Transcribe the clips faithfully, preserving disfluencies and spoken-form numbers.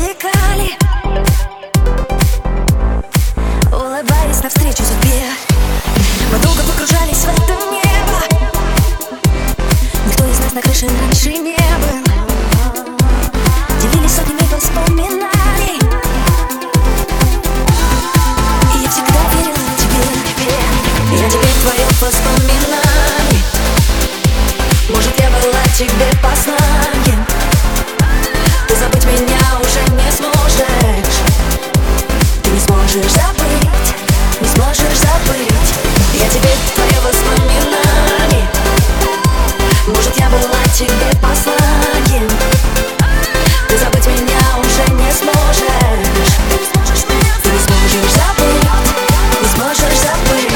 пересекали, улыбаясь навстречу судьбе. Мы долго погружались в это небо. Никто из нас на крыше раньше не был. Делились сотнями воспоминаний, и я всегда верила тебе. Я теперь твое воспоминание. Может, я была тебе посланием. Ты забыть меня уже не сможешь. Ты не сможешь забыть, не сможешь забыть. Я теперь твое воспоминание. Может, я была тебе посланием. Ты забыть меня уже не сможешь. Ты не сможешь забыть, не сможешь забыть.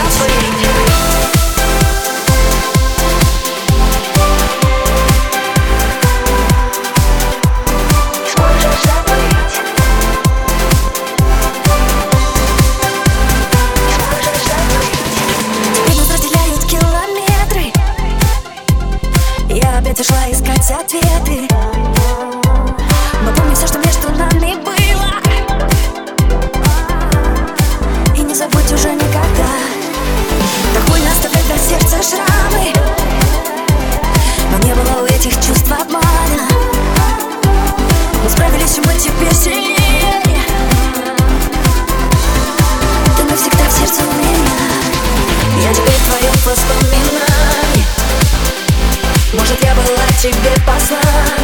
Опять ушла искать ответы. Мы помним все, что между нами было. И не забудь уже никогда. Так больно оставлять на сердце шрамы, но не было у этих чувств обмана. Мы справились, и мы теперь сильнее. Ты навсегда в сердце у меня. Я теперь твое воспоминание. Может, я была тебе посланием.